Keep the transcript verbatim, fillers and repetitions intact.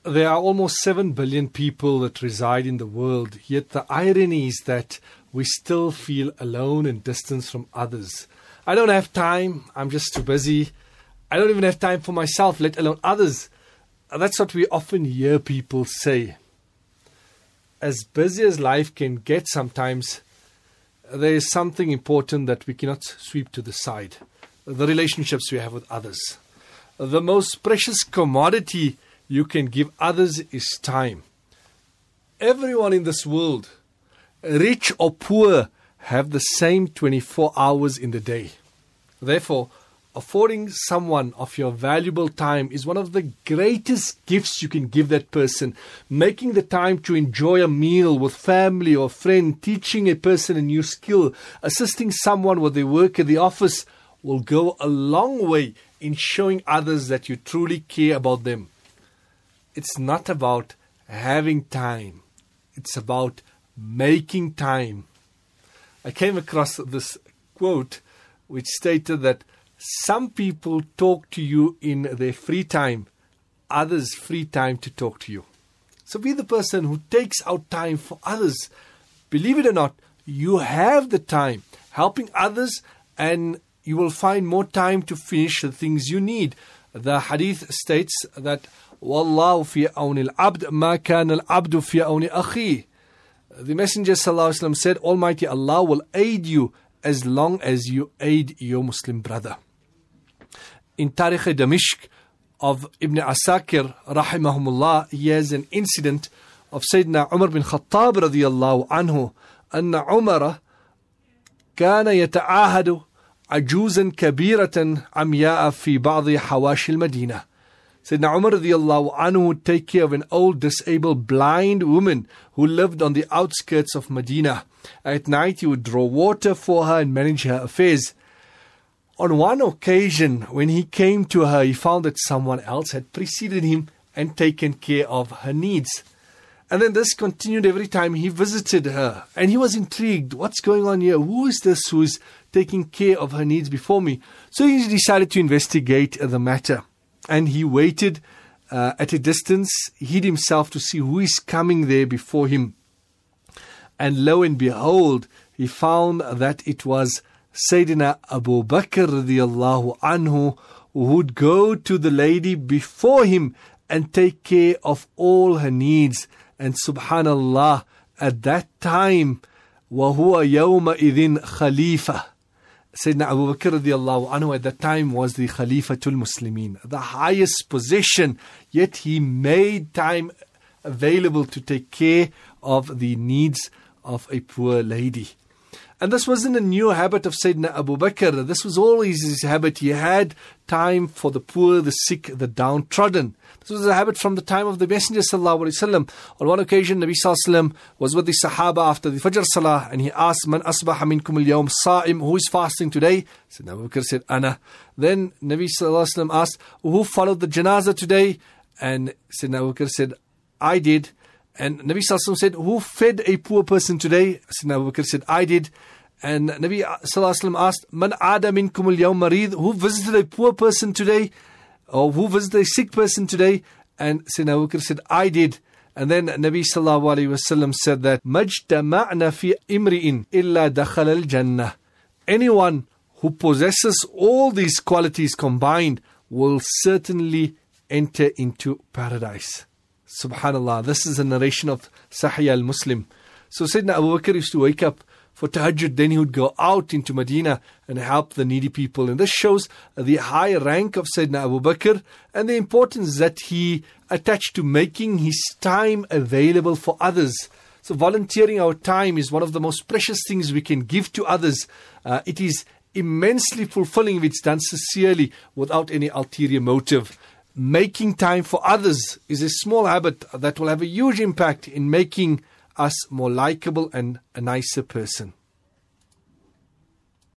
There are almost seven billion people that reside in the world, yet the irony is that we still feel alone and distant from others. I don't have time, I'm just too busy. I don't even have time for myself, let alone others. That's what we often hear people say. As busy as life can get sometimes, there is something important that we cannot sweep to the side. The relationships we have with others. The most precious commodity you can give others is time. Everyone in this world, rich or poor, have the same twenty-four hours in the day. Therefore, affording someone of your valuable time is one of the greatest gifts you can give that person. Making the time to enjoy a meal with family or friend, teaching a person a new skill, assisting someone with their work at the office will go a long way in showing others that you truly care about them. It's not about having time. It's about making time. I came across this quote which stated that some people talk to you in their free time, others free time to talk to you. So be the person who takes out time for others. Believe it or not, you have the time helping others, and you will find more time to finish the things you need. The hadith states that Wallahu fi awni al-abd ma kana al-abdu fi awni akhi. The Messenger sallallahu alaihi wasallam said, Almighty Allah will aid you as long as you aid your Muslim brother. In Tarikh Damishq of Ibn Asakir rahimahumullah, he has an incident of Sayyidina Umar bin Khattab radiyallahu anhu, anna Umar kana yata'ahadu ajuzan kabiratan amya'a fi ba'di hawashi al-Madinah. Sayyidina Umar radiyallahu anhu would take care of an old, disabled, blind woman who lived on the outskirts of Medina. At night, he would draw water for her and manage her affairs. On one occasion, when he came to her, he found that someone else had preceded him and taken care of her needs. And then this continued every time he visited her. And he was intrigued. What's going on here? Who is this who is taking care of her needs before me? So he decided to investigate the matter. And he waited uh, at a distance, hid himself to see who is coming there before him. And lo and behold, he found that it was Sayyidina Abu Bakr radiyallahu anhu, who would go to the lady before him and take care of all her needs. And subhanallah, at that time, وَهُوَ يَوْمَئِذٍ خَلِيفَةً. Sayyidina Abu Bakr radiallahu anhu at that time was the Khalifatul Muslimin, the highest position, yet he made time available to take care of the needs of a poor lady. And this wasn't a new habit of Sayyidina Abu Bakr. This was always his habit. He had time for the poor, the sick, the downtrodden. This was a habit from the time of the Messenger sallallahu alaihi wasallam. On one occasion, Nabi sallallahu alaihi wasallam was with the Sahaba after the Fajr Salah, and he asked, "Man asbaha minkum al-yawm sa'im?" Who is fasting today? Sayyidina Abu Bakr said, "Ana." Then Nabi sallallahu alaihi wasallam asked, "Who followed the janazah today?" And Sayyidina Abu Bakr said, "I did." And Nabi sallallahu alaihi wasallam said, "Who fed a poor person today?" Sayyidina Abu Bakr said, "I did." And Nabi sallallahu alaihi wasallam asked, "Man aada minkum al-yawm marid?" Who visited a poor person today? Or who visited a sick person today? And Sayyidina Abu Bakr said, "I did." And then Nabi sallallahu alaihi wasallam said that Majtama'na fi imri'in illa dakhala al-jannah. Anyone who possesses all these qualities combined will certainly enter into paradise. Subhanallah, this is a narration of Sahih al-Muslim. So Sayyidina Abu Bakr used to wake up for tahajjud, then he would go out into Medina and help the needy people. And this shows the high rank of Sayyidina Abu Bakr and the importance that he attached to making his time available for others. So volunteering our time is one of the most precious things we can give to others. Uh, it is immensely fulfilling if it's done sincerely without any ulterior motive. Making time for others is a small habit that will have a huge impact in making us more likable and a nicer person.